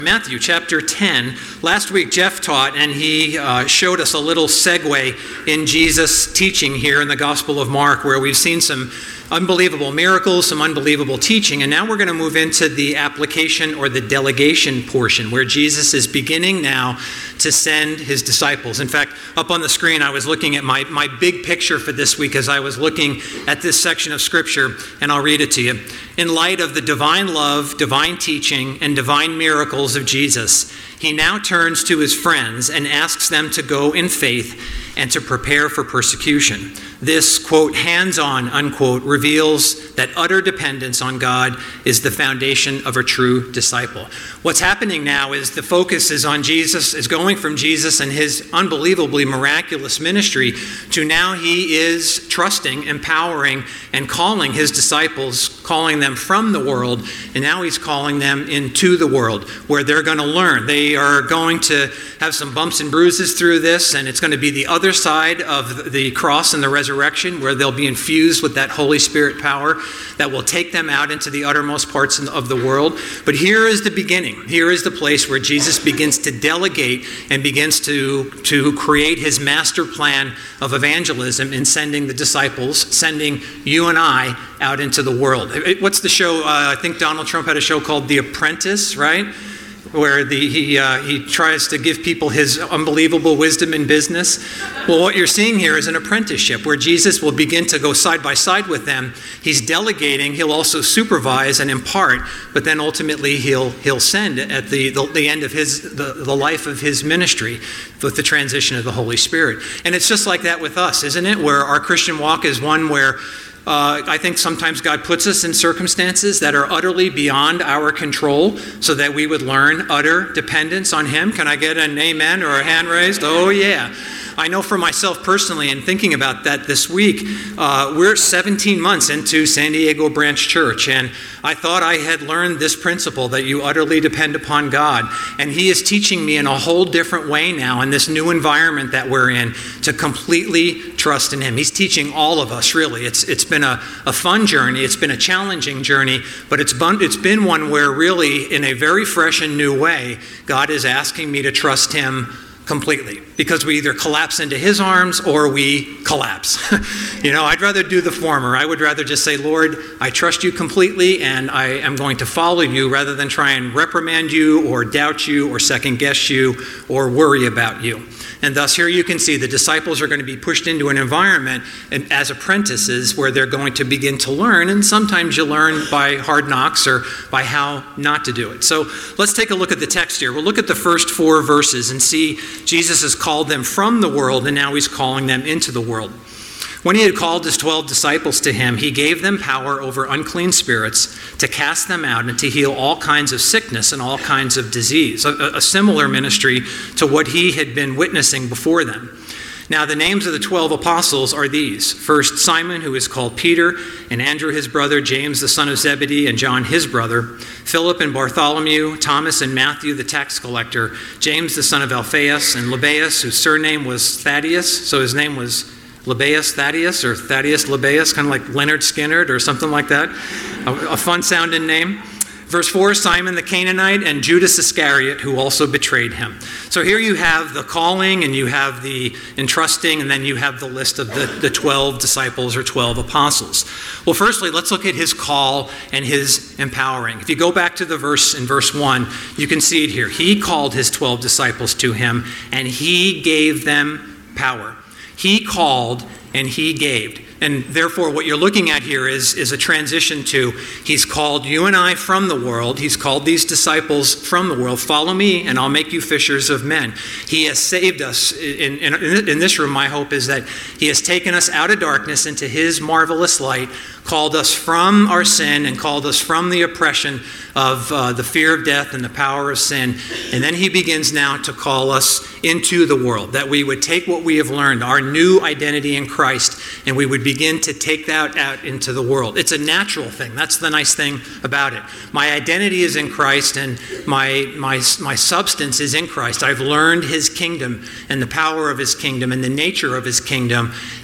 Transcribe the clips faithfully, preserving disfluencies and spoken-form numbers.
Matthew chapter ten. Last week Jeff taught and he uh, showed us a little segue in Jesus' teaching here in the Gospel of Mark, where we've seen some unbelievable miracles, some unbelievable teaching, and now we're going to move into the application or the delegation portion, where Jesus is beginning now to send his disciples. In fact, up on the screen I was looking at my, my big picture for this week as I was looking at this section of Scripture, and I'll read it to you. In light of the divine love, divine teaching, and divine miracles of Jesus, he now turns to his friends and asks them to go in faith and to prepare for persecution. This, quote, hands-on, unquote, reveals that utter dependence on God is the foundation of a true disciple. What's happening now is the focus is on Jesus, is going from Jesus and his unbelievably miraculous ministry to now he is trusting, empowering, and calling his disciples, calling them from the world, and now he's calling them into the world where they're going to learn. They are going to have some bumps and bruises through this, and it's going to be the other side of the cross and the resurrection, where they'll be infused with that Holy Spirit power that will take them out into the uttermost parts of the world. But here is the beginning. Here is the place where Jesus begins to delegate and begins to, to create his master plan of evangelism in sending the disciples, sending you and I out into the world. What's the show? Uh, I think Donald Trump had a show called The Apprentice, right? Where the, he uh, he tries to give people his unbelievable wisdom in business. Well, what you're seeing here is an apprenticeship where Jesus will begin to go side by side with them. He's delegating. He'll also supervise and impart, but then ultimately he'll he'll send at the, the, the end of his the, the life of his ministry with the transition of the Holy Spirit. And it's just like that with us, isn't it? Where our Christian walk is one where Uh, I think sometimes God puts us in circumstances that are utterly beyond our control so that we would learn utter dependence on him. Can I get an amen or a hand raised? Oh, yeah. I know for myself personally, and thinking about that this week, uh, we're seventeen months into San Diego Branch Church, and I thought I had learned this principle that you utterly depend upon God. And he is teaching me in a whole different way now in this new environment that we're in to completely trust in him. He's teaching all of us, really. It's It's been a, a fun journey. It's been a challenging journey, but it's been, it's been one where really, in a very fresh and new way, God is asking me to trust him completely, because we either collapse into his arms or we collapse. You know, I'd rather do the former. I would rather just say, Lord, I trust you completely and I am going to follow you, rather than try and reprimand you or doubt you or second guess you or worry about you. And thus here you can see the disciples are going to be pushed into an environment as apprentices where they're going to begin to learn, and sometimes you learn by hard knocks or by how not to do it. So let's take a look at the text here. We'll look at the first four verses and see Jesus has called them from the world and now he's calling them into the world. When he had called his twelve disciples to him, he gave them power over unclean spirits to cast them out and to heal all kinds of sickness and all kinds of disease, a, a similar ministry to what he had been witnessing before them. Now, the names of the twelve apostles are these. First, Simon, who is called Peter, and Andrew his brother, James the son of Zebedee, and John his brother, Philip and Bartholomew, Thomas and Matthew the tax collector, James the son of Alphaeus, and Lebbaeus, whose surname was Thaddeus, so his name was Lebbaeus Thaddeus, or Thaddeus Lebbaeus, kind of like Leonard Skinner or something like that. A, a fun sounding name. Verse four, Simon the Canaanite and Judas Iscariot, who also betrayed him. So here you have the calling and you have the entrusting, and then you have the list of the, the twelve disciples or twelve apostles. Well, firstly, let's look at his call and his empowering. If you go back to the verse in verse one, you can see it here. He called his twelve disciples to him and he gave them power. He called and he gave. And therefore, what you're looking at here is, is a transition to, he's called you and I from the world. He's called these disciples from the world. Follow me and I'll make you fishers of men. He has saved us. In, in, in this room, my hope is that he has taken us out of darkness into his marvelous light, called us from our sin and called us from the oppression of uh, the fear of death and the power of sin. And then he begins now to call us into the world, that we would take what we have learned, our new identity in Christ, and we would begin to take that out into the world. It's a natural thing. That's the nice thing about it. My identity is in Christ and my, my, my substance is in Christ. I've learned his kingdom and the power of his kingdom and the nature of his kingdom.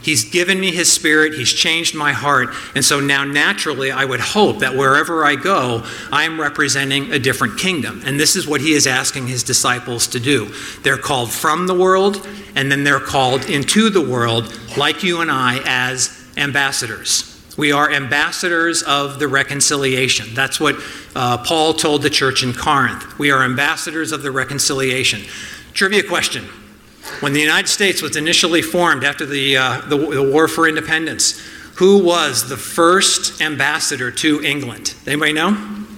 He's given me his Spirit. He's changed my heart. And so now naturally I would hope that wherever I go, I'm representing a different kingdom. And this is what he is asking his disciples to do. They're called from the world, and then they're called into the world, like you and I, as ambassadors. We are ambassadors of the reconciliation. That's what uh, Paul told the church in Corinth. We are ambassadors of the reconciliation. Trivia question. When the United States was initially formed after the, uh, the, the War for Independence, who was the first ambassador to England? Anybody know?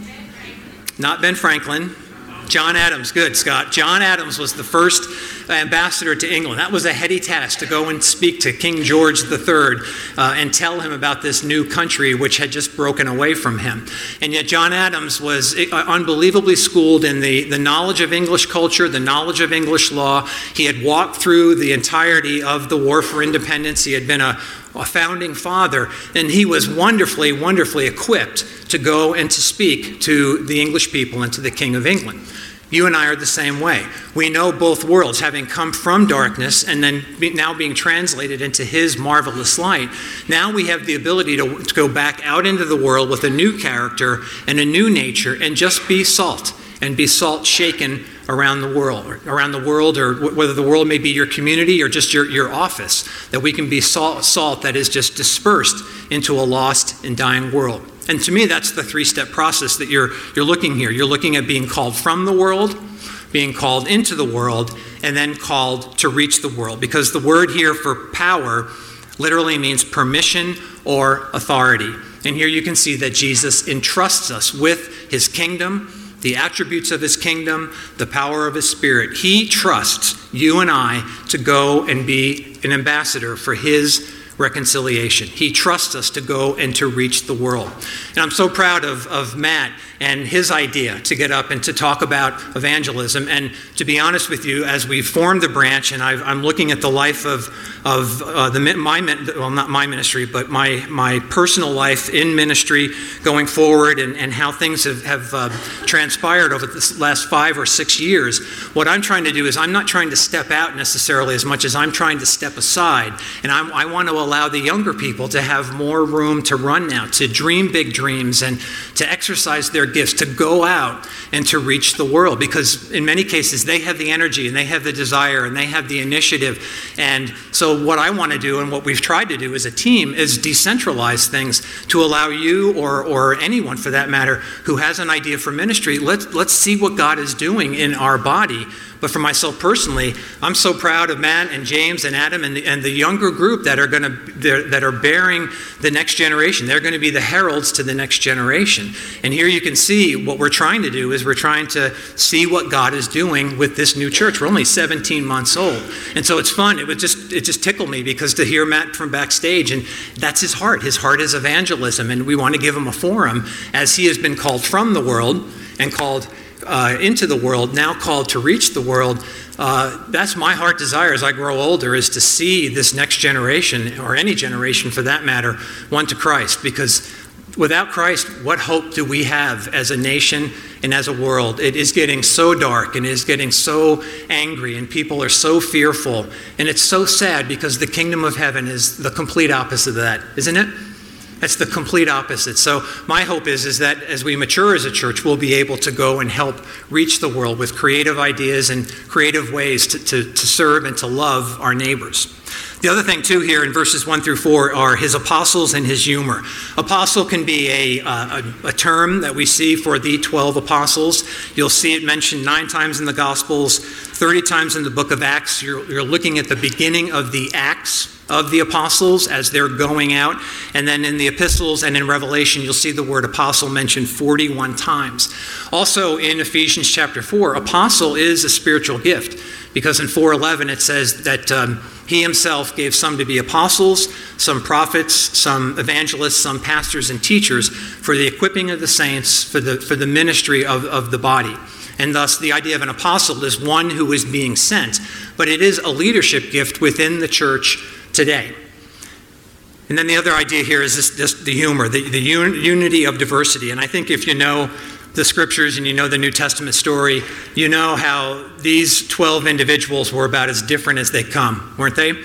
Not Ben Franklin. John Adams. Good, Scott. John Adams was the first ambassador to England. That was a heady task, to go and speak to King George the Third uh, and tell him about this new country which had just broken away from him. And yet John Adams was unbelievably schooled in the, the knowledge of English culture, the knowledge of English law. He had walked through the entirety of the War for Independence. He had been a a founding father, and he was wonderfully, wonderfully equipped to go and to speak to the English people and to the King of England. You and I are the same way. We know both worlds, having come from darkness and then be, now being translated into his marvelous light. Now we have the ability to, to go back out into the world with a new character and a new nature and just be salt, and be salt shaken around the world, or around the world, or whether the world may be your community or just your, your office, that we can be salt, salt that is just dispersed into a lost and dying world. And to me, that's the three-step process that you're, you're looking here. You're looking at being called from the world, being called into the world, and then called to reach the world. Because the word here for power literally means permission or authority. And here you can see that Jesus entrusts us with his kingdom, the attributes of his kingdom, the power of his Spirit. He trusts you and I to go and be an ambassador for his reconciliation. He trusts us to go and to reach the world. And I'm so proud of, of Matt and his idea to get up and to talk about evangelism. And to be honest with you, as we formed the branch, and I've, I'm looking at the life of, of uh, the my well, not my ministry, but my my personal life in ministry going forward, and, and how things have, have uh, transpired over the last five or six years. What I'm trying to do is I'm not trying to step out necessarily as much as I'm trying to step aside. And I'm, I want to allow the younger people to have more room to run now, to dream big dreams and to exercise their gifts, to go out and to reach the world, because in many cases they have the energy and they have the desire and they have the initiative. And so what I want to do, and what we've tried to do as a team, is decentralize things to allow you, or or anyone for that matter, who has an idea for ministry, let's let's see what God is doing in our body. But for myself personally, I'm so proud of Matt and James and Adam and the, and the younger group that are going to that are bearing the next generation. They're going to be the heralds to the next generation. And here you can see what we're trying to do is we're trying to see what God is doing with this new church. We're only seventeen months old, and so it's fun. It would just it just tickled me, because to hear Matt from backstage, and that's his heart. His heart is evangelism, and we want to give him a forum as he has been called from the world and called Uh, into the world, now called to reach the world. Uh, that's my heart desire as I grow older, is to see this next generation, or any generation for that matter, won to Christ. Because without Christ, what hope do we have as a nation and as a world? It is getting so dark, and it is getting so angry, and people are so fearful. And it's so sad, because the kingdom of heaven is the complete opposite of that, isn't it? That's the complete opposite. So my hope is, is that as we mature as a church, we'll be able to go and help reach the world with creative ideas and creative ways to, to, to serve and to love our neighbors. The other thing, too, here in verses one through four are his apostles and his humor. Apostle can be a, a, a term that we see for the twelve apostles. You'll see it mentioned nine times in the Gospels, thirty times in the book of Acts. You're, you're looking at the beginning of the Acts of the apostles as they're going out. And then in the epistles and in Revelation, you'll see the word apostle mentioned forty-one times. Also in Ephesians chapter four, apostle is a spiritual gift, because in four eleven it says that um, he himself gave some to be apostles, some prophets, some evangelists, some pastors and teachers, for the equipping of the saints, for the for the ministry of, of the body. And thus the idea of an apostle is one who is being sent, but it is a leadership gift within the church today. And then the other idea here is this, this the humor, the, the un, unity of diversity. And I think if you know the scriptures and you know the New Testament story, you know how these twelve individuals were about as different as they come, weren't they?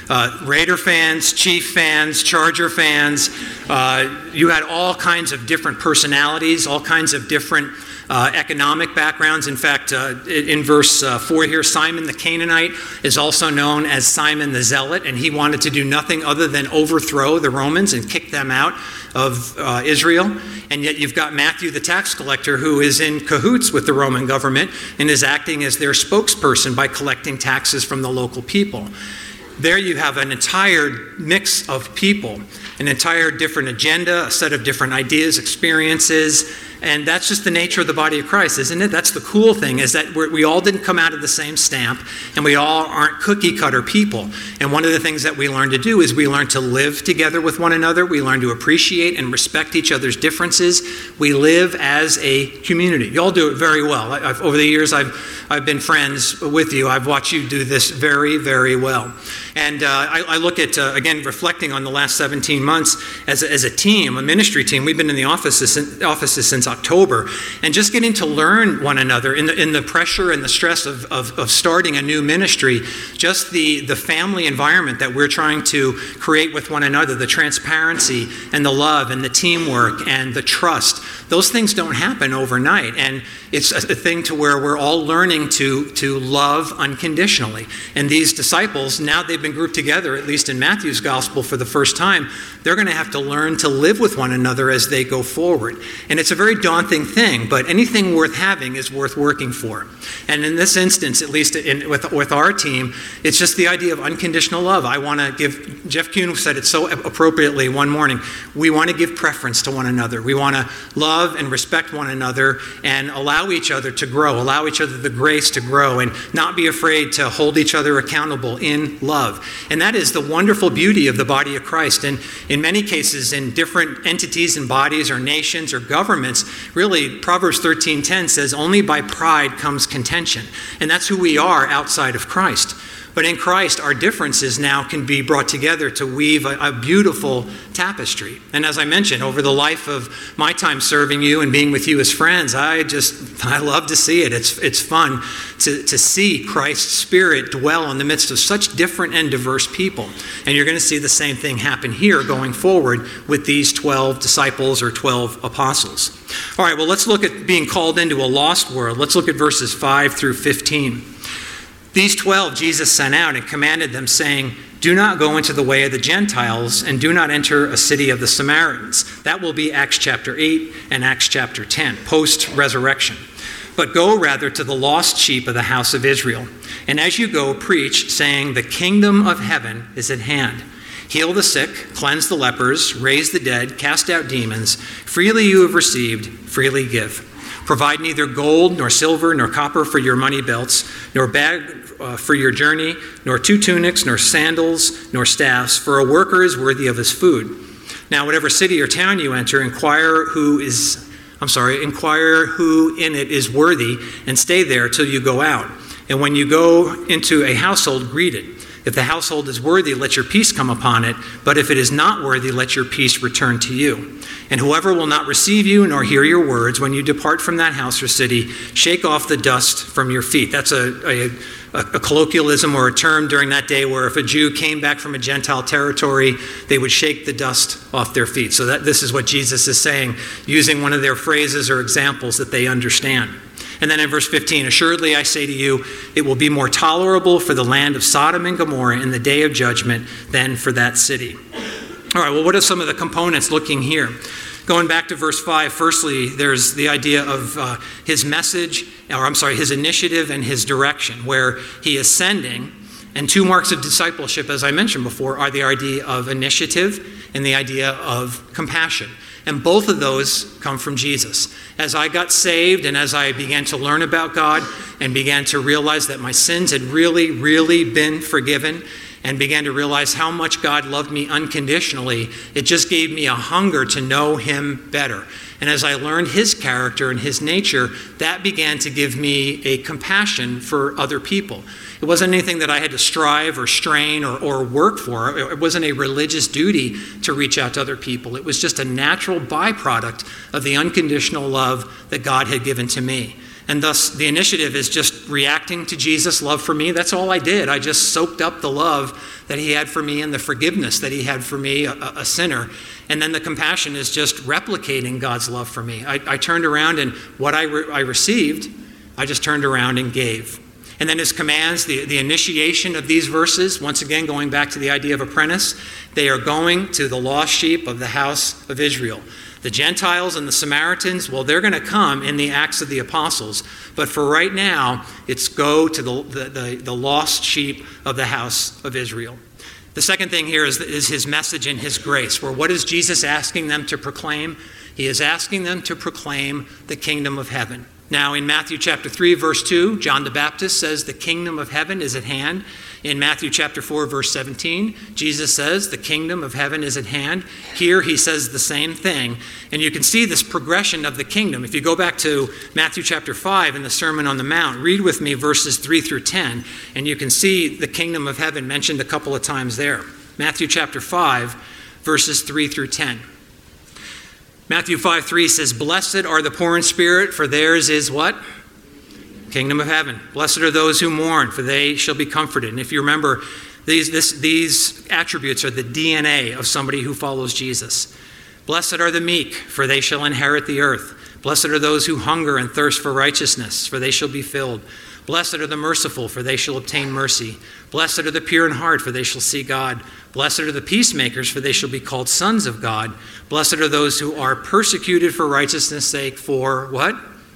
uh, Raider fans, Chief fans, Charger fans. Uh, you had all kinds of different personalities, all kinds of different Uh, economic backgrounds. In fact, uh, in verse uh, four here, Simon the Canaanite is also known as Simon the Zealot, and he wanted to do nothing other than overthrow the Romans and kick them out of uh, Israel. And yet you've got Matthew the tax collector, who is in cahoots with the Roman government and is acting as their spokesperson by collecting taxes from the local people. There you have an entire mix of people, an entire different agenda, a set of different ideas, experiences, and that's just the nature of the body of Christ, isn't it? That's the cool thing, is that we're, we all didn't come out of the same stamp, and we all aren't cookie-cutter people. And one of the things that we learn to do is we learn to live together with one another. We learn to appreciate and respect each other's differences. We live as a community. You all do it very well. I, I've, over the years, I've, I've been friends with you. I've watched you do this very, very well. And uh, I, I look at, uh, again, reflecting on the last seventeen months as a, as a team, a ministry team. We've been in the offices, offices since October, and just getting to learn one another in the, in the pressure and the stress of, of, of starting a new ministry, just the, the family environment that we're trying to create with one another, the transparency and the love and the teamwork and the trust. Those things don't happen overnight, and it's a, a thing to where we're all learning to, to love unconditionally. And these disciples, now they've been grouped together, at least in Matthew's gospel for the first time, they're going to have to learn to live with one another as they go forward. And it's a very daunting thing, but anything worth having is worth working for. And in this instance, at least in, with, with our team, it's just the idea of unconditional love. I want to give, Jeff Kuhn said it so appropriately one morning, we want to give preference to one another. We want to love and respect one another and allow each other to grow, allow each other the grace to grow, and not be afraid to hold each other accountable in love. And that is the wonderful beauty of the body of Christ. And in many cases, in different entities and bodies or nations or governments, really, Proverbs thirteen ten says, only by pride comes contention. And that's who we are outside of Christ. But in Christ, our differences now can be brought together to weave a, a beautiful tapestry. And as I mentioned, over the life of my time serving you and being with you as friends, I just, I love to see it. It's it's fun to, to see Christ's Spirit dwell in the midst of such different and diverse people. And you're going to see the same thing happen here going forward with these twelve disciples or twelve apostles. All right, well, let's look at being called into a lost world. Let's look at verses five through fifteen. These twelve Jesus sent out and commanded them, saying, do not go into the way of the Gentiles, and do not enter a city of the Samaritans. That will be Acts chapter eight and Acts chapter ten, post-resurrection. But go rather to the lost sheep of the house of Israel. And as you go, preach, saying, the kingdom of heaven is at hand. Heal the sick, cleanse the lepers, raise the dead, cast out demons. Freely you have received, freely give. Provide neither gold, nor silver, nor copper for your money belts, nor bag uh, for your journey, nor two tunics, nor sandals, nor staffs, for a worker is worthy of his food. Now, whatever city or town you enter, inquire who is, I'm sorry, inquire who in it is worthy, and stay there till you go out. And when you go into a household, greet it. If the household is worthy, let your peace come upon it. But if it is not worthy, let your peace return to you. And whoever will not receive you nor hear your words, when you depart from that house or city, shake off the dust from your feet. That's a, a, a colloquialism or a term during that day where if a Jew came back from a Gentile territory, they would shake the dust off their feet. So that this is what Jesus is saying, using one of their phrases or examples that they understand. And then in verse fifteen, assuredly I say to you, it will be more tolerable for the land of Sodom and Gomorrah in the day of judgment than for that city. All right, well, what are some of the components looking here? Going back to verse five, firstly, there's the idea of uh, his message, or I'm sorry, his initiative and his direction, where he is sending. And two marks of discipleship, as I mentioned before, are the idea of initiative and the idea of compassion. And both of those come from Jesus. As I got saved and as I began to learn about God and began to realize that my sins had really, really been forgiven and began to realize how much God loved me unconditionally, it just gave me a hunger to know him better. And as I learned his character and his nature, that began to give me a compassion for other people. It wasn't anything that I had to strive or strain or, or work for. It wasn't a religious duty to reach out to other people. It was just a natural byproduct of the unconditional love that God had given to me. And thus the initiative is just reacting to Jesus' love for me. That's all I did. I just soaked up the love that he had for me and the forgiveness that he had for me, a, a sinner. And then the compassion is just replicating God's love for me. I, I turned around and what I, re- I received, I just turned around and gave. And then his commands, the, the initiation of these verses, once again going back to the idea of apprentice, they are going to the lost sheep of the house of Israel. The Gentiles and the Samaritans, well, they're going to come in the Acts of the Apostles. But for right now, it's go to the, the, the, the lost sheep of the house of Israel. The second thing here is, is his message and his grace, where what is Jesus asking them to proclaim? He is asking them to proclaim the kingdom of heaven. Now, in Matthew chapter three, verse two, John the Baptist says the kingdom of heaven is at hand. In Matthew chapter four, verse seventeen, Jesus says the kingdom of heaven is at hand. Here he says the same thing. And you can see this progression of the kingdom. If you go back to Matthew chapter five in the Sermon on the Mount, read with me verses three through ten, and you can see the kingdom of heaven mentioned a couple of times there. Matthew chapter five, verses three through ten. Matthew five three says, "Blessed are the poor in spirit, for theirs is" what? Kingdom of heaven. "Blessed are those who mourn, for they shall be comforted." And if you remember, these, this, these attributes are the D N A of somebody who follows Jesus. "Blessed are the meek, for they shall inherit the earth. Blessed are those who hunger and thirst for righteousness, for they shall be filled. Blessed are the merciful, for they shall obtain mercy. Blessed are the pure in heart, for they shall see God. Blessed are the peacemakers, for they shall be called sons of God. Blessed are those who are persecuted for righteousness' sake, for" what?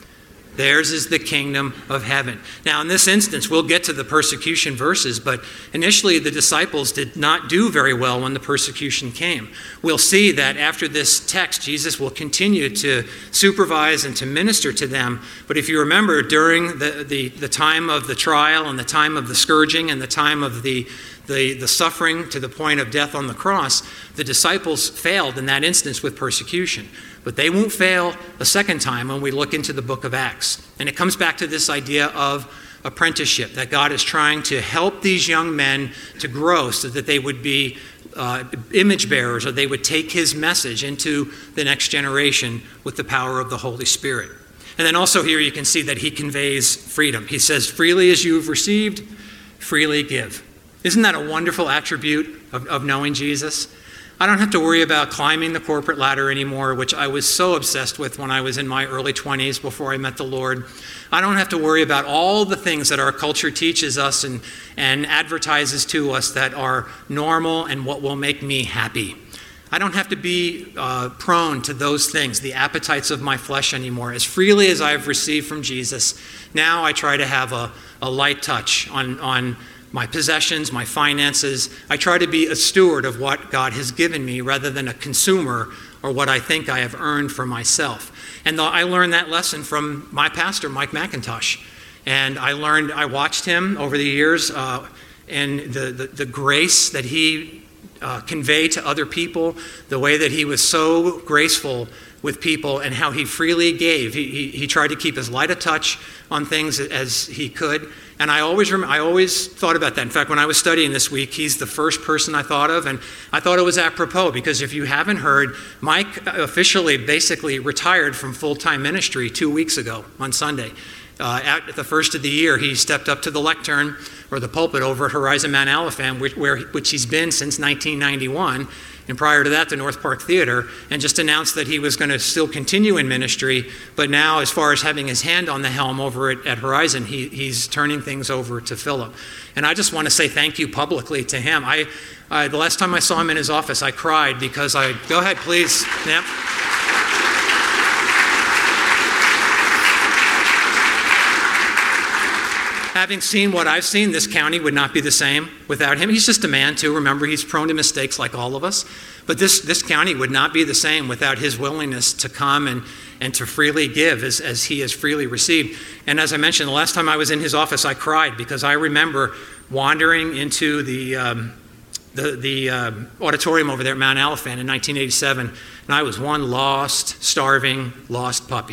"Theirs is the kingdom of heaven." Now, in this instance, we'll get to the persecution verses, but initially the disciples did not do very well when the persecution came. We'll see that after this text, Jesus will continue to supervise and to minister to them. But if you remember, during the, the, the time of the trial and the time of the scourging and the time of the The, the suffering to the point of death on the cross, the disciples failed in that instance with persecution. But they won't fail a second time when we look into the book of Acts. And it comes back to this idea of apprenticeship, that God is trying to help these young men to grow so that they would be uh, image bearers, or they would take his message into the next generation with the power of the Holy Spirit. And then also here you can see that he conveys freedom. He says, "Freely as you have received, freely give." Isn't that a wonderful attribute of, of knowing Jesus? I don't have to worry about climbing the corporate ladder anymore, which I was so obsessed with when I was in my early twenties before I met the Lord. I don't have to worry about all the things that our culture teaches us and, and advertises to us that are normal and what will make me happy. I don't have to be uh, prone to those things, the appetites of my flesh anymore. As freely as I've received from Jesus, now I try to have a, a light touch on, on my possessions, my finances. I try to be a steward of what God has given me rather than a consumer or what I think I have earned for myself. And the, I learned that lesson from my pastor, Mike McIntosh. And I learned, I watched him over the years uh, and the, the, the grace that he uh, conveyed to other people, the way that he was so graceful with people and how he freely gave. He, he, he tried to keep as light a touch on things as he could. And I always rem- I always thought about that. In fact, when I was studying this week, he's the first person I thought of, and I thought it was apropos because if you haven't heard, Mike officially basically retired from full-time ministry two weeks ago on Sunday. Uh, at the first of the year, he stepped up to the lectern or the pulpit over at Horizon Mount Alaphan, which, where, which he's been since nineteen ninety-one, and prior to that, the North Park Theater, and just announced that he was going to still continue in ministry, but now, as far as having his hand on the helm over at, at Horizon, he, he's turning things over to Philip. And I just want to say thank you publicly to him. I, I the last time I saw him in his office, I cried because I, go ahead, please. Yep. Having seen what I've seen, this county would not be the same without him. He's just a man, too. Remember, he's prone to mistakes like all of us. But this, this county would not be the same without his willingness to come and, and to freely give as, as he has freely received. And as I mentioned, the last time I was in his office, I cried because I remember wandering into the, um, the, the uh, auditorium over there at Mount Alaphan in nineteen eighty-seven, and I was one lost, starving, lost puppy.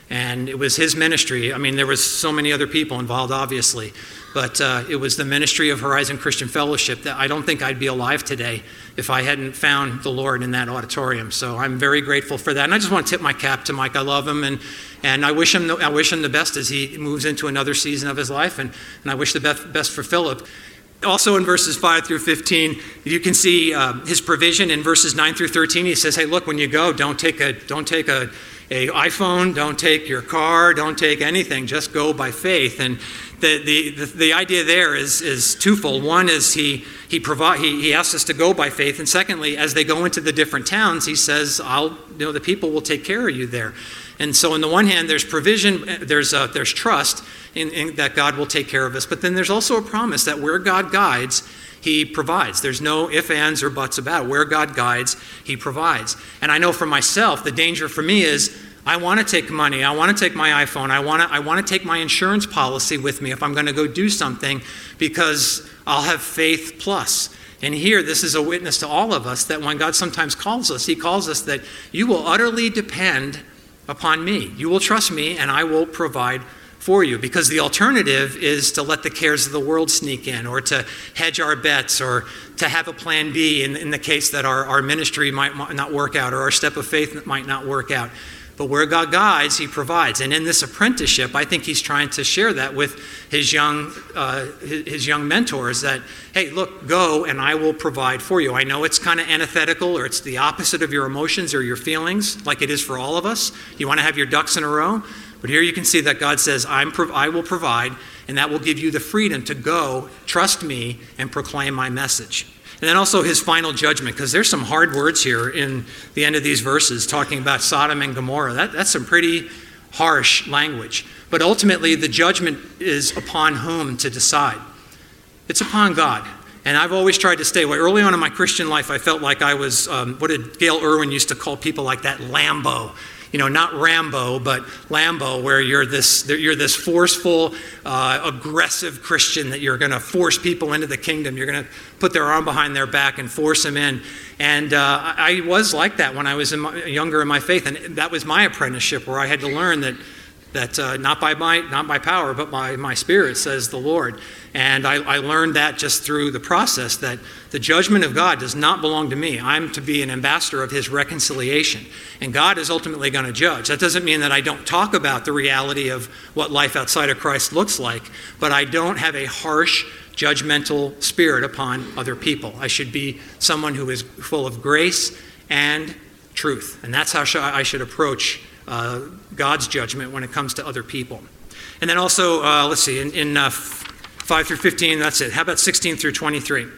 And it was his ministry. I mean, there was so many other people involved, obviously, but uh, it was the ministry of Horizon Christian Fellowship that I don't think I'd be alive today if I hadn't found the Lord in that auditorium. So I'm very grateful for that. And I just want to tip my cap to Mike. I love him, and and I wish him the, I wish him the best as he moves into another season of his life, and, and I wish the best, best for Philip. Also in verses five through fifteen, you can see uh, his provision. In verses nine through thirteen, he says, hey, look, when you go, don't take a don't take a, a iPhone, don't take your car, don't take anything, just go by faith. And the the, the, the idea there is is twofold. One is he he provide he, he asks us to go by faith, and secondly, as they go into the different towns, he says, I'll you know the people will take care of you there. And so on the one hand, there's provision, there's uh, there's trust in, in that God will take care of us. But then there's also a promise that where God guides, he provides. There's no ifs, ands, or buts about it. Where God guides, he provides. And I know for myself, the danger for me is I want to take money. I want to take my iPhone. I want to I want to take my insurance policy with me if I'm going to go do something, because I'll have faith plus. And here, this is a witness to all of us that when God sometimes calls us, he calls us that you will utterly depend upon me. You will trust me, and I will provide for you. Because the alternative is to let the cares of the world sneak in, or to hedge our bets, or to have a plan B in, in the case that our, our ministry might not work out, or our step of faith might not work out. But where God guides, he provides. And in this apprenticeship, I think he's trying to share that with his young uh, his young mentors, that, hey, look, go and I will provide for you. I know it's kind of antithetical, or it's the opposite of your emotions or your feelings, like it is for all of us. You want to have your ducks in a row. But here you can see that God says, I'm prov- I will provide, and that will give you the freedom to go, trust me, and proclaim my message. And then also his final judgment, because there's some hard words here in the end of these verses talking about Sodom and Gomorrah. That, that's some pretty harsh language. But ultimately, the judgment is upon whom to decide. It's upon God. And I've always tried to stay away. Early on in my Christian life, I felt like I was, um, what did Gail Irwin used to call people like that, Lambo. You know, not Rambo, but Lambo, where you're this you're this forceful, uh, aggressive Christian that you're going to force people into the kingdom. You're going to put their arm behind their back and force them in. And uh, I was like that when I was in my, younger in my faith, and that was my apprenticeship, where I had to learn that that uh, not by might, not by power, but by my spirit, says the Lord. And I, I learned that just through the process, that the judgment of God does not belong to me. I'm to be an ambassador of his reconciliation. And God is ultimately going to judge. That doesn't mean that I don't talk about the reality of what life outside of Christ looks like, but I don't have a harsh, judgmental spirit upon other people. I should be someone who is full of grace and truth. And that's how I should approach uh, God's judgment when it comes to other people. And then also, uh, let's see, in, in uh, five through fifteen, that's it. How about sixteen through twenty-three?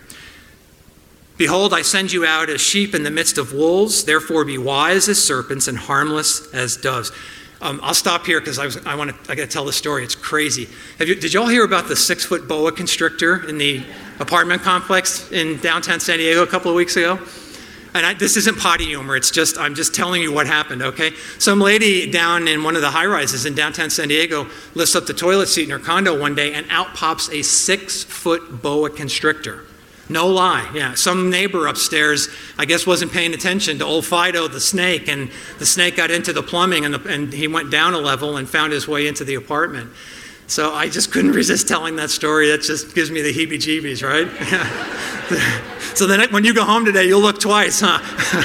Behold, I send you out as sheep in the midst of wolves. Therefore be wise as serpents and harmless as doves. Um, I'll stop here because I, was, I want to. I got to tell the story. It's crazy. Have you, did y'all hear about the six-foot boa constrictor in the apartment complex in downtown San Diego a couple of weeks ago? And I, this isn't potty humor. It's just I'm just telling you what happened. Okay, some lady down in one of the high-rises in downtown San Diego lifts up the toilet seat in her condo one day, and out pops a six-foot boa constrictor. No lie. Yeah, some neighbor upstairs, I guess, wasn't paying attention to old Fido the snake, and the snake got into the plumbing, and, the, and he went down a level and found his way into the apartment. So I just couldn't resist telling that story. That just gives me the heebie-jeebies, right? So then when you go home today, you'll look twice, huh?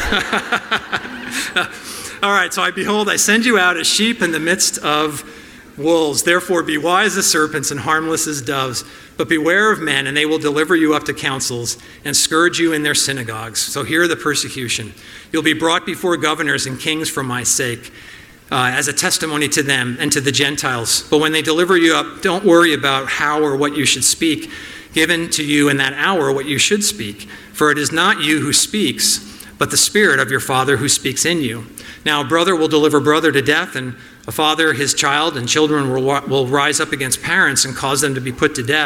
All right, so I behold, I send you out as sheep in the midst of wolves. Therefore be wise as serpents and harmless as doves. But beware of men, and they will deliver you up to councils and scourge you in their synagogues. So hear the persecution. You'll be brought before governors and kings for my sake, uh, as a testimony to them and to the Gentiles. But when they deliver you up, don't worry about how or what you should speak, given to you in that hour what you should speak. For it is not you who speaks, but the Spirit of your Father who speaks in you. Now a brother will deliver brother to death, and a father his child, and children will, will rise up against parents and cause them to be put to death.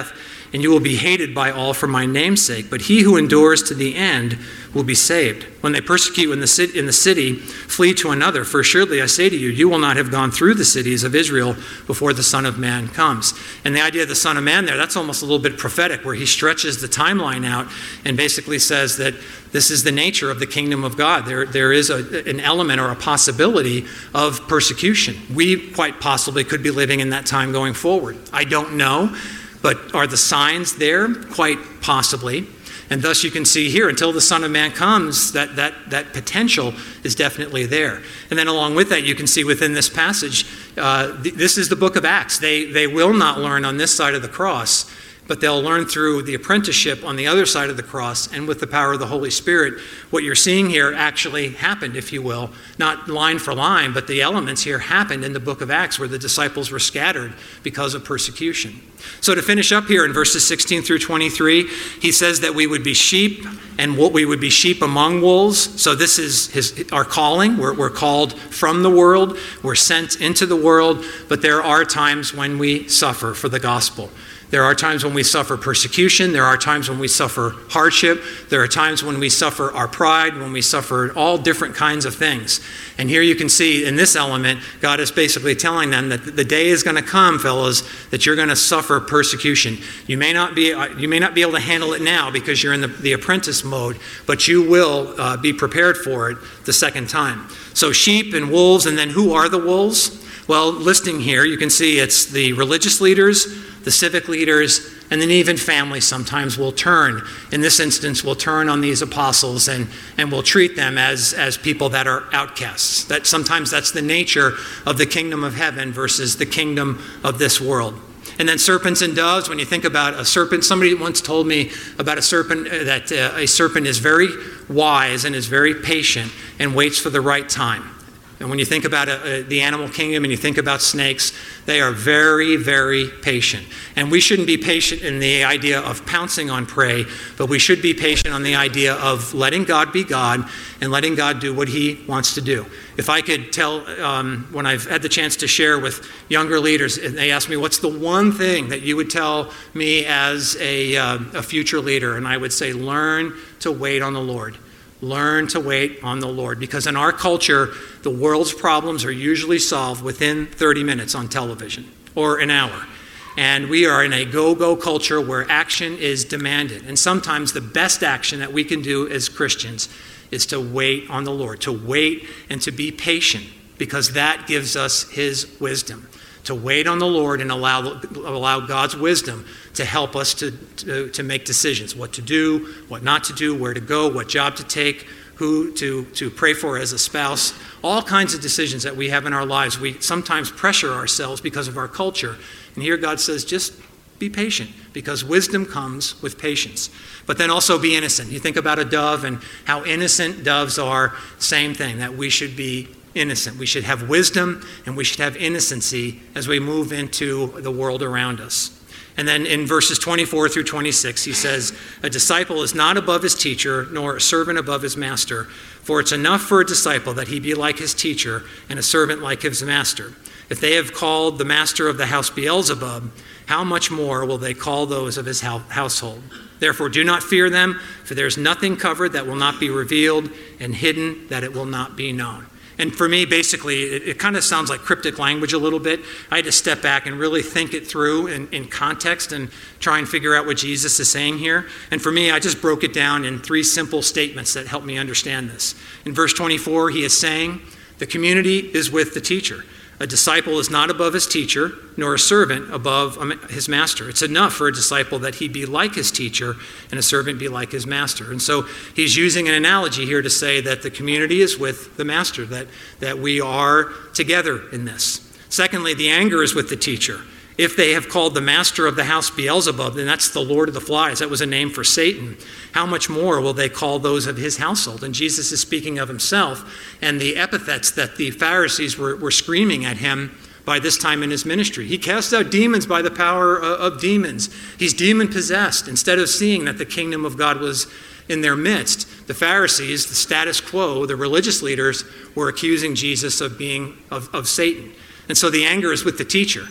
and you will be hated by all for my name's sake. But he who endures to the end will be saved. When they persecute in the city, in the city, flee to another. For assuredly I say to you, you will not have gone through the cities of Israel before the Son of Man comes. And the idea of the Son of Man there, that's almost a little bit prophetic, where he stretches the timeline out and basically says that this is the nature of the kingdom of God. There, there is a, an element or a possibility of persecution. We quite possibly could be living in that time going forward. I don't know, but are the signs there? Quite possibly. And thus you can see here, until the Son of Man comes, that, that, that potential is definitely there. And then along with that, you can see within this passage, uh, th- this is the book of Acts. They, they will not learn on this side of the cross, but they'll learn through the apprenticeship on the other side of the cross, and with the power of the Holy Spirit. What you're seeing here actually happened, if you will, not line for line, but the elements here happened in the book of Acts, where the disciples were scattered because of persecution. So to finish up here in verses sixteen through twenty-three, he says that we would be sheep, and what we would be sheep among wolves. So this is his, our calling. We're, we're called from the world. We're sent into the world, but there are times when we suffer for the gospel. There are times when we suffer persecution. There are times when we suffer hardship. There are times when we suffer our pride, when we suffer all different kinds of things. And here you can see in this element, God is basically telling them that the day is going to come, fellows, that you're going to suffer persecution. You may not be you may not be able to handle it now because you're in the, the apprentice mode, but you will uh, be prepared for it the second time. So sheep and wolves, and then who are the wolves? Well, listing here, you can see it's the religious leaders, the civic leaders, and then even families sometimes will turn. In this instance, will turn on these apostles and, and will treat them as, as people that are outcasts. That sometimes that's the nature of the kingdom of heaven versus the kingdom of this world. And then serpents and doves, when you think about a serpent, somebody once told me about a serpent, that uh, a serpent is very wise and is very patient and waits for the right time. And when you think about uh, the animal kingdom and you think about snakes, they are very, very patient. And we shouldn't be patient in the idea of pouncing on prey, but we should be patient on the idea of letting God be God and letting God do what he wants to do. If I could tell, um, when I've had the chance to share with younger leaders, and they ask me, what's the one thing that you would tell me as a, uh, a future leader? And I would say, learn to wait on the Lord. Learn to wait on the Lord, because in our culture, the world's problems are usually solved within thirty minutes on television or an hour. And we are in a go-go culture where action is demanded. And sometimes the best action that we can do as Christians is to wait on the Lord, to wait and to be patient, because that gives us his wisdom. To wait on the Lord and allow, allow God's wisdom to help us to, to, to make decisions, what to do, what not to do, where to go, what job to take, who to, to pray for as a spouse, all kinds of decisions that we have in our lives. We sometimes pressure ourselves because of our culture. And here God says, just be patient, because wisdom comes with patience. But then also be innocent. You think about a dove and how innocent doves are, same thing, that we should be innocent. We should have wisdom and we should have innocency as we move into the world around us. And then in verses twenty-four through twenty-six, he says, a disciple is not above his teacher, nor a servant above his master. For it's enough for a disciple that he be like his teacher, and a servant like his master. If they have called the master of the house Beelzebub, how much more will they call those of his household? Therefore do not fear them, for there is nothing covered that will not be revealed, and hidden that it will not be known. And for me, basically, it, it kind of sounds like cryptic language a little bit. I had to step back and really think it through in, in context and try and figure out what Jesus is saying here. And for me, I just broke it down in three simple statements that help me understand this. In verse twenty-four, he is saying, the community is with the teacher. A disciple is not above his teacher, nor a servant above his master. It's enough for a disciple that he be like his teacher and a servant be like his master. And so he's using an analogy here to say that the community is with the master, that, that we are together in this. Secondly, the anger is with the teacher. If they have called the master of the house Beelzebub, then that's the Lord of the Flies. That was a name for Satan. How much more will they call those of his household? And Jesus is speaking of himself and the epithets that the Pharisees were, were screaming at him by this time in his ministry. He cast out demons by the power of, of demons. He's demon-possessed. Instead of seeing that the kingdom of God was in their midst, the Pharisees, the status quo, the religious leaders, were accusing Jesus of being of, of Satan. And so the anger is with the teacher.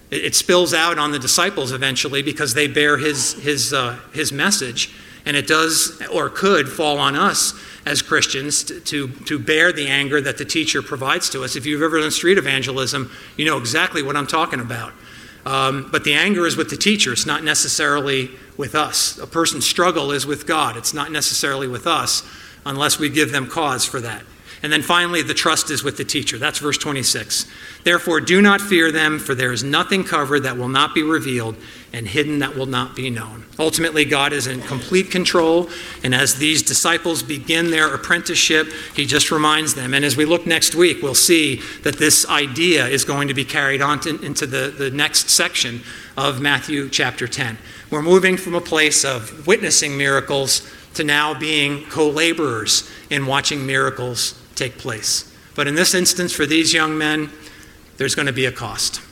It, it spills out on the disciples eventually because they bear his, his, uh, his message. And it does or could fall on us as Christians to, to, to bear the anger that the teacher provides to us. If you've ever done street evangelism, you know exactly what I'm talking about. Um, but the anger is with the teacher. It's not necessarily with us. A person's struggle is with God. It's not necessarily with us unless we give them cause for that. And then finally, the trust is with the teacher. That's verse twenty-six. Therefore, do not fear them, for there is nothing covered that will not be revealed, and hidden that will not be known. Ultimately, God is in complete control, and as these disciples begin their apprenticeship, he just reminds them. And as we look next week, we'll see that this idea is going to be carried on to, into the, the next section of Matthew chapter ten. We're moving from a place of witnessing miracles to now being co-laborers in watching miracles take place. But in this instance, for these young men, there's going to be a cost.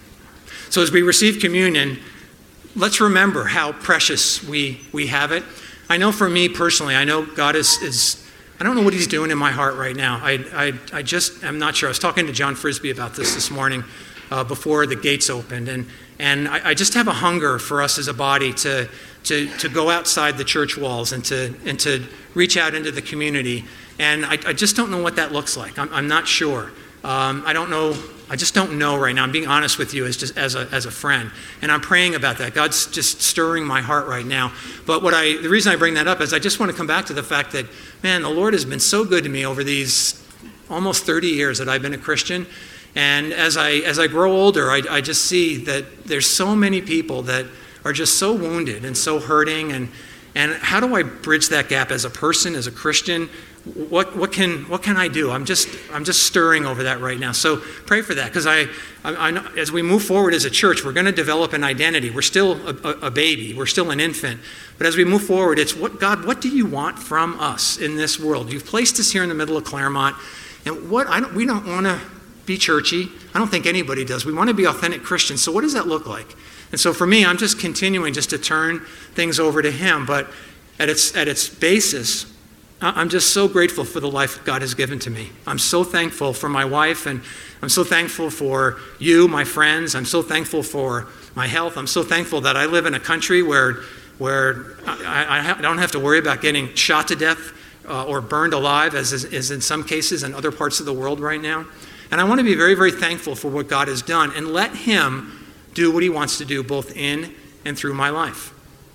So as we receive communion, let's remember how precious we, we have it. I know for me personally, I know God is, is I don't know what he's doing in my heart right now. I, I, I just, I'm not sure. I was talking to John Frisbee about this this morning uh, before the gates opened. And, and I, I just have a hunger for us as a body to, to, to go outside the church walls and to, and to reach out into the community. And I, I just don't know what that looks like. I'm, I'm not sure. Um, I don't know. I just don't know right now. I'm being honest with you as just as a as a friend, and I'm praying about that. God's just stirring my heart right now. But what I the reason I bring that up is I just want to come back to the fact that, man, the Lord has been so good to me over these almost thirty years that I've been a Christian. And as I as I grow older, I, I just see that there's so many people that are just so wounded and so hurting. And and how do I bridge that gap as a person, as a Christian? What what can what can I do? I'm just I'm just stirring over that right now. So pray for that, because I, I, I know as we move forward as a church, we're going to develop an identity. We're still a, a, a baby. We're still an infant. But as we move forward, it's what God, what do you want from us in this world? You've placed us here in the middle of Claremont, and what I don't, we don't want to be churchy. I don't think anybody does. We want to be authentic Christians. So what does that look like? And so for me, I'm just continuing just to turn things over to Him. But at its at its basis, I'm just so grateful for the life God has given to me. I'm so thankful for my wife, and I'm so thankful for you, my friends. I'm so thankful for my health. I'm so thankful that I live in a country where where I, I don't have to worry about getting shot to death uh, or burned alive, as is, is in some cases in other parts of the world right now. And I want to be very, very thankful for what God has done, and let Him do what He wants to do both in and through my life.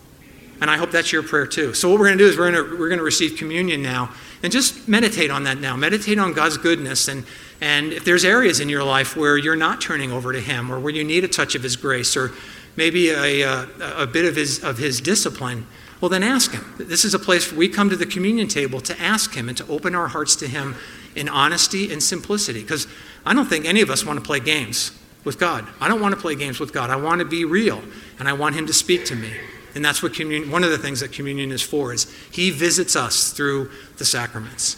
And I hope that's your prayer too. So what we're going to do is we're going to we're going to receive communion now, and just meditate on that now. Meditate on God's goodness, and and if there's areas in your life where you're not turning over to Him, or where you need a touch of His grace, or maybe a a, a bit of His of His discipline, well then ask Him. This is a place where we come to the communion table to ask Him and to open our hearts to Him in honesty and simplicity. Because I don't think any of us want to play games with God. I don't want to play games with God. I want to be real, and I want Him to speak to me. And that's what communion, one of the things that communion is for, is He visits us through the sacraments.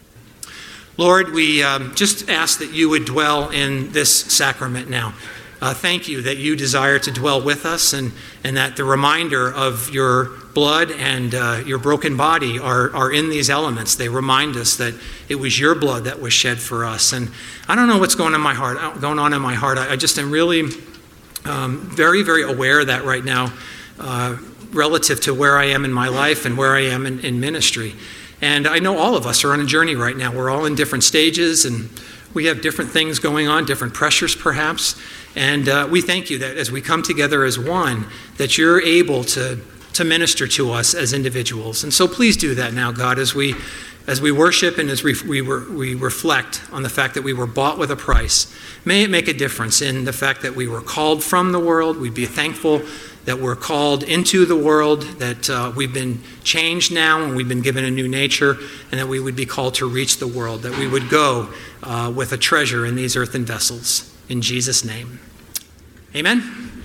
Lord, we um, just ask that you would dwell in this sacrament now. Uh, thank you that you desire to dwell with us, and, and that the reminder of your blood and uh, your broken body are, are in these elements. They remind us that it was your blood that was shed for us. And I don't know what's going on in my heart. Going on in my heart. I, I just am really um, very, very aware of that right now. Uh, relative to where I am in my life and where I am in, in ministry. And I know all of us are on a journey right now. We're all in different stages, and we have different things going on, different pressures perhaps. And uh, we thank you that as we come together as one, that you're able to, to minister to us as individuals. And so please do that now, God, as we as we worship and as we, we, were, we reflect on the fact that we were bought with a price. May it make a difference in the fact that we were called from the world. We'd be thankful that we're called into the world, that uh, we've been changed now and we've been given a new nature, and that we would be called to reach the world, that we would go uh, with a treasure in these earthen vessels. In Jesus' name, amen.